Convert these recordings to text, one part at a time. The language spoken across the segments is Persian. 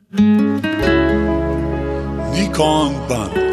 نیکان بند.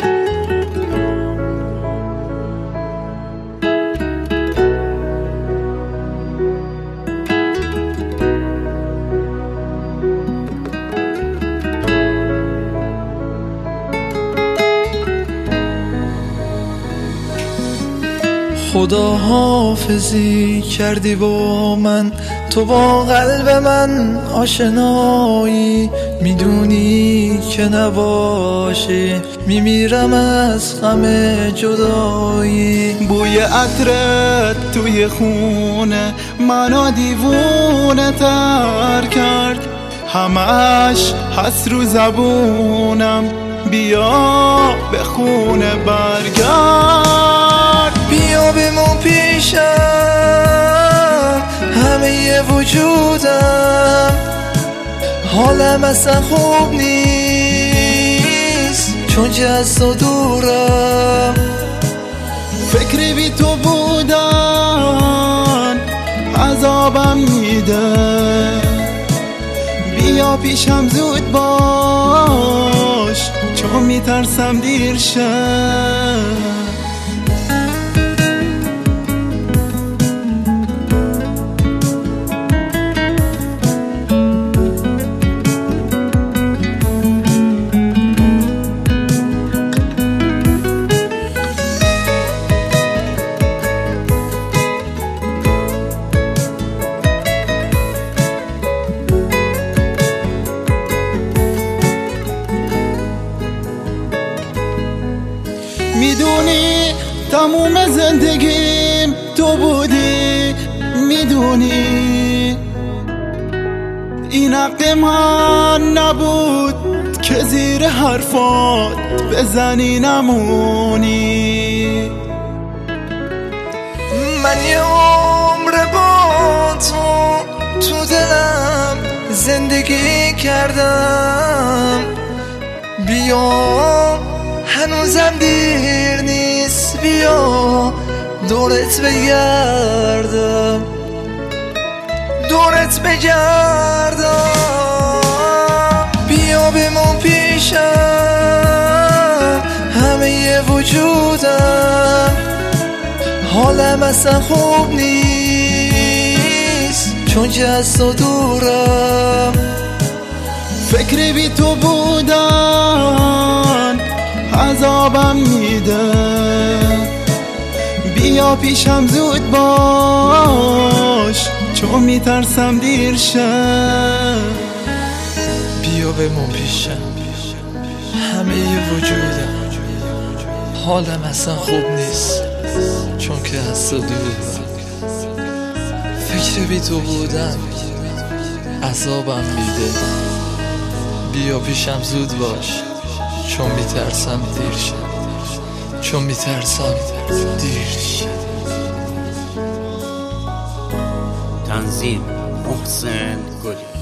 خدا حافظی کردی با من، تو با قلب من آشنایی، میدونی که نباشی میمیرم از غم جدایی. بوی عطرت توی خونه منو دیوونه تر کرد، همش هست رو زبونم بیا به خونه برگرد. بیا بمون پیشم همه وجودم، حالم اصلا خوب نیست چون جست و دورم. فکری بی تو بودن عذابم میده، بیا پیشم زود باش چون میترسم دیر شه. میدونی تموم زندگیم تو بودی، میدونی این حق من نبود که زیر حرفات بزنی نمونی. من یه عمر با تو دلم زندگی کردم، بیا هنوزم دیر نیست، بیا دورت بگردم، دورت بگردم. بیا بمون پیشم همه وجودم، حالم اصلا خوب نیست چون جست و دورم. فکری بی تو بودن عذابم میده، بیا پیشم زود باش چون میترسم دیر شه. بیا بمون پیشم همه وجودم، حالم اصلا خوب نیست چون که از تو دورم. فکر بی تو بودن عذابم میده، بیا پیشم زود باش چون میترسم دیر شه، چون میترسم دیر شه. تنظیم محسن گلی.